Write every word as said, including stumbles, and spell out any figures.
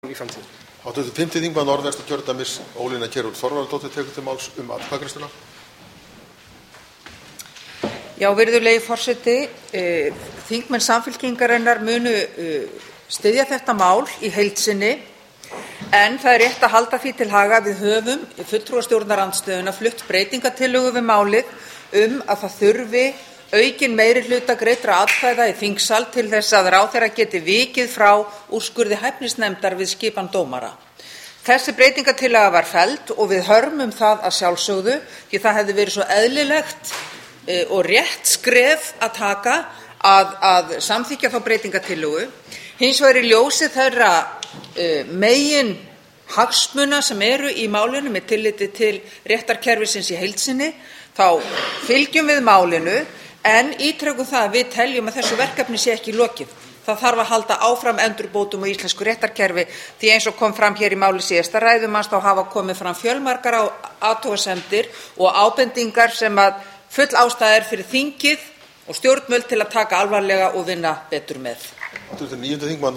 í framtíðinni. Háttvirtur fimmti þingmaður Norðvesturkjördæmis Ólína Kjerúlf Þorvarðardóttir tekur til máls um atkvæðagreiðsluna. Já, virðulegi forseti, e, þingmenn Samfylkingarinnar munu e, styðja þetta mál í heild sinni, en það er rétt að halda því til haga að við höfum fulltrúastjórnarandstöðuna flutt breytingatillögu við málið um að það þurfi aukin meirihluta greiddra atkvæða í þingsal til þess að ráðherra geti vikið frá úrskurði hæfnisnefndar við skipan dómara. Þessi breytingatillaga var felld og við hörmum það að sjálfsögðu því það hefði verið svo eðlilegt e, og rétt skref að taka að, að samþykkja þá breytingatillögu. Hins vegar í ljósi þeirra e, megin hagsmuna sem eru í málinu með tilliti til réttarkerfisins í heild sinni, þá fylgjum við málinu en ítrekum það að við teljum að þessu verkefni sé ekki lokið. Það þarf að halda áfram endurbótum á íslensku réttarkerfi því eins og kom fram hér í máli síðasta ræðumanns þá hafa komið fram fjölmargar athugasemdir og ábendingar sem að full ástæða er fyrir þingið og stjórnvöld til að taka alvarlega og vinna betur með. Háttvirtur níundi þingmaður